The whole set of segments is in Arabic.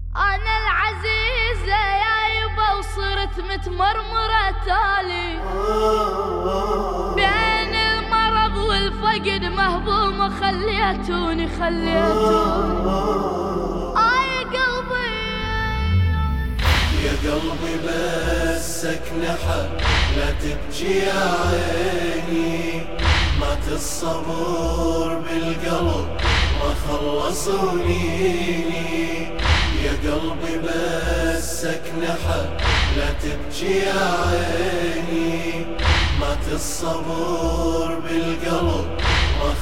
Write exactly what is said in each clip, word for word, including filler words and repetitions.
أنا العزيزة يا يبا وصرت متمرمرة تالي بين المرض والفقد مهضومة خليتوني خليتوني آه يا قلبي يا قلبي بسك نحب لا تبكي يا عيني مات الصبر بالقلب ما خلصونيني يا قلبي بسك نحب لا تبكي يا عيني مات الصبر بالقلب ما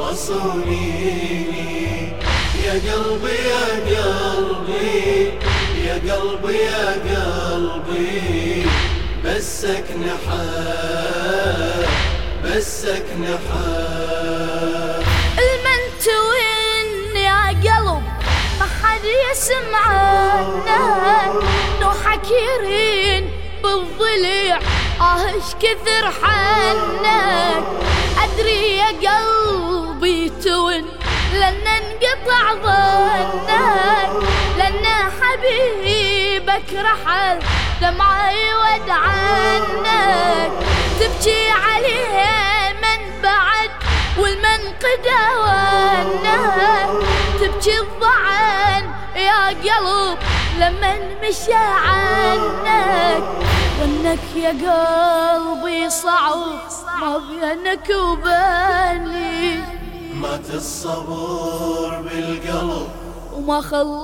خلصونيني يا قلبي يا قلبي يا قلبي يا قلبي بسك نحب بسك نحب المنتوين يا قلب ما حد يسمعنا نوحك يرين بالضليع آه ايش كثر حنك أدري يا قلبي توين لن انقطع ظنك لأن حبيبك رحل دمعي ودعنك تبكي عليه من بعد والمن قداونك تبكي الضعن يا قلب لمن مشى عنك وانك يا قلبي صعب ما بينك وبيني مات الصبر بالقلب وما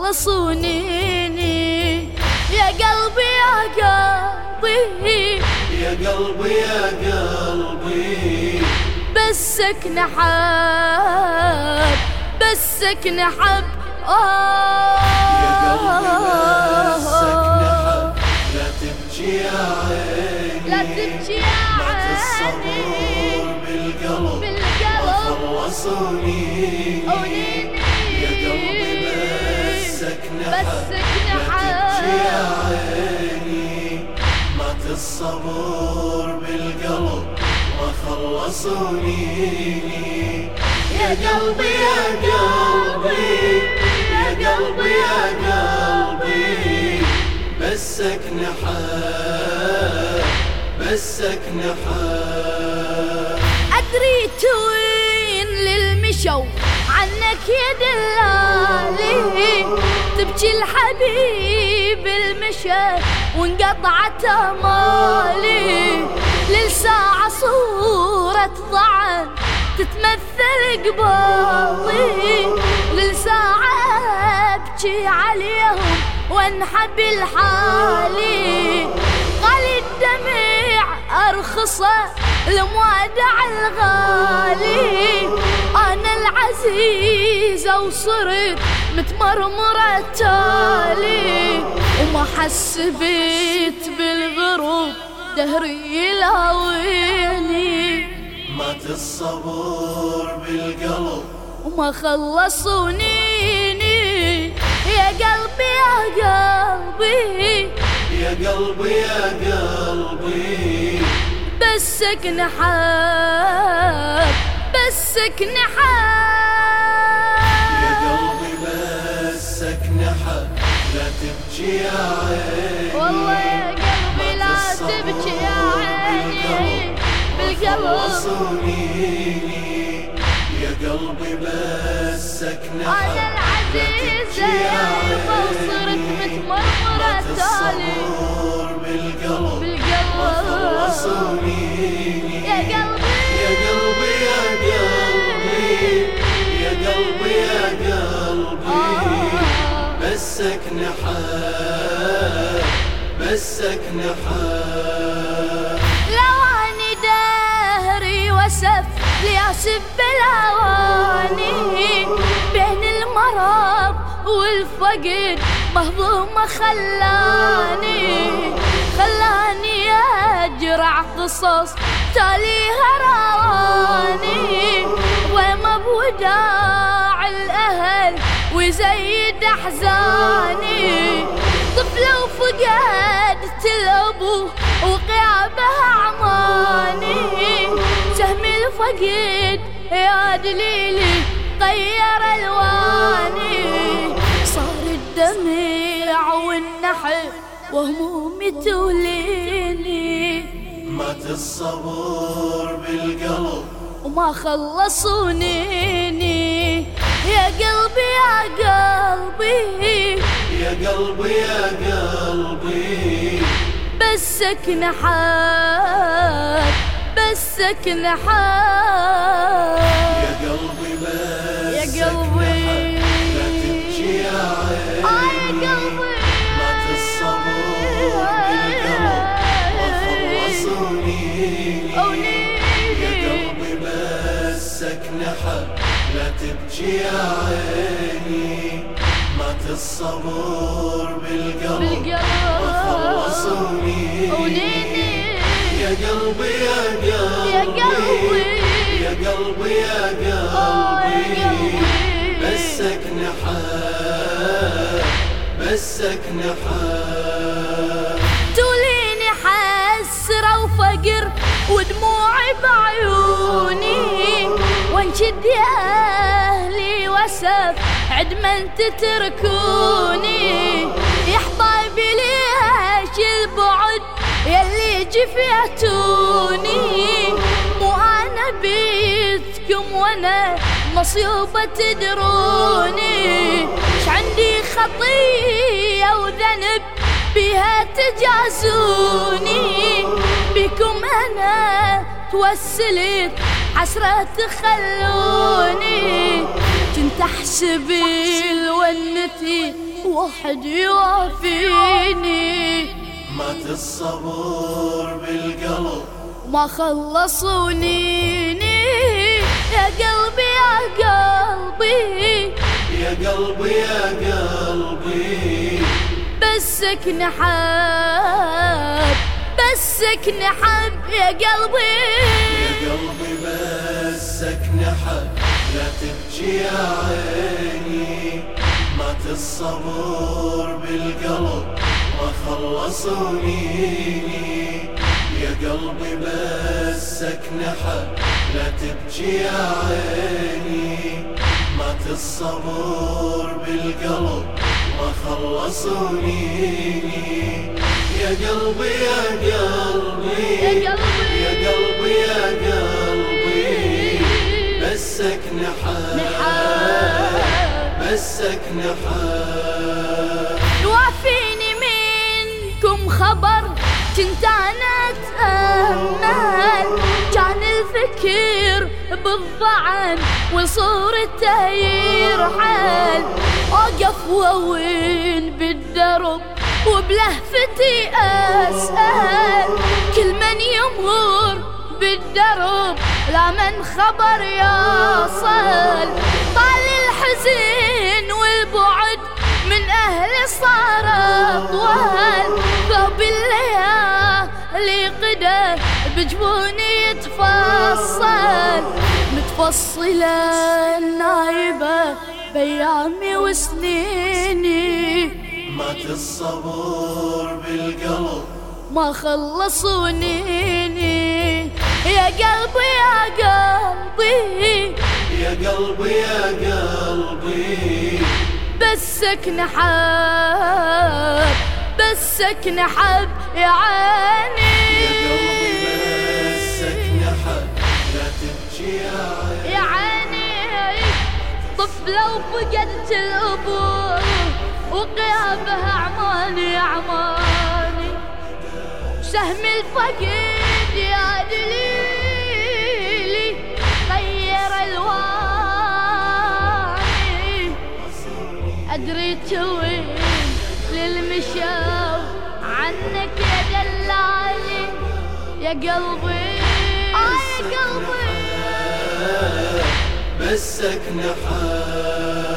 خلصونيني يا قلبي يا قلبي يا قلبي يا قلبي بسك نحب بسك نحب آه يا قلبي بسك نحب لا تبكي يا عيني لا تبكي يا مات عيني الصبر بالقلب بالقلب ما خلصونيني يا قلبي بسك نحب بسك لا تبكي يا نحب عيني مات الصبر بالقلب ما خلصونيني يا قلبي يا قلبي يا قلبي يا قلبي بسك نحب بسك نحب أدري توين للمشو عنك يا دلالي تبكي الحبيب المشى وانقطعت امالي للساعة صورة ضعن تتمثل قبالي للساعة ابكي عليهم وانحب الحالي غالي الدمع ارخصه الموادع الغالي انا العزيزة وصرت متمرمرة تالي وما حسبت بالغروب دهري يلاويني مات الصبر بالقلب وما خلصونيني يا قلبي يا قلبي يا قلبي يا قلبي بسك نحب بسك نحب يا قلبي بسك نحب لا تبكي يا عيني والله يا قلبي لا تبكي يا عيني بالقلب خلصونيني يا قلبي بسك نحب أنا العزيزة يا يبا وصرت متمرمرة تالي بالقلب بالقلب خلصونيني يا قلبي يا قلبي يا قلبي يا قلبي يا قلبي بسك نحب بسك نحب لواني دهري وسف لياسب بالاواني بين المرض والفقد مهضومة خلاني خلاني اجرع قصص تاليها رواني وما بوداع الاهل ويزيد احزاني طفلة وفقدت الابو وقيابها عماني سهم الفقد يا دليلي غير الواني صار الدمع والنحل وهمومي توليني، مات الصبور بالقلب وما خلصونيني. يا قلبي يا قلبي يا قلبي يا قلبي بسك نحات بسك نحات. يا قلبي بس يا قلبي لا تبكي يا عيني. آه يا قلبي مات الصبور بالقلب وخلصونيني. يا قلبي بسك نحى لا تبكي يا عيني. مات الصبور بالقلب وخلصونيني. يا قلبي يا قلبي يا قلبي يا قلبي بسك نحى بسك نحى. توليني حسرة وفقر ودموعي بعيوني، وانشد يا اهلي واسف عد من تتركوني. يا حبايبي ليش البعد يلي جفيتوني، مو انا بيتكم وانا مصيوبة تدروني. ش عندي خطية وذنب بها تجازوني، بكم انا توسلت حسرة تخلوني. كنت احسب الونتي واحد يوافيني، مات الصبور بالقلب ما خلصونيني. يا قلبي يا قلبي يا قلبي يا قلبي بسك نحب بسك نحب. يا قلبي يا قلبي بسك نحى لا تبكي يا عيني. مات الصبور بالقلب وخلصونيني. يا قلبي بسك نحى لا تبكي يا عيني. مات الصبور بالقلب وخلصونيني. يا قلبي يا قلبي يا قلبي يا قلبي يا قلبي بسك نحى بسك نحى. يوافيني منكم خبر كنت انا اتامل، كان الفكر بالضعن وصورته يرحل. اوقف ووين بالدرب وبلهفتي اسال، كل من يمر بالدرب لا من خبر يصل. طال الحزن والبعد من اهلي صار اطول، ثوب الليالي قدر بجبوني يتفصل. متفصلة النايبة بأيامي وسنيني، مات الصبور بالقلب ما خلصونيني. يا قلبي يا قلبي يا قلبي يا قلبي بسك نحب بسك نحب. يا عيني يا قلبي بسك نحى لا تبكي يا عيني. يا عيني طفلة وفقدت الأبوة وغيابها عماني عماني. سهم الفقيد يا دليلي غير الواني. أدري توين للمشاو عنك يا دلالي. يا قلبي آه يا قلبي بسك نحى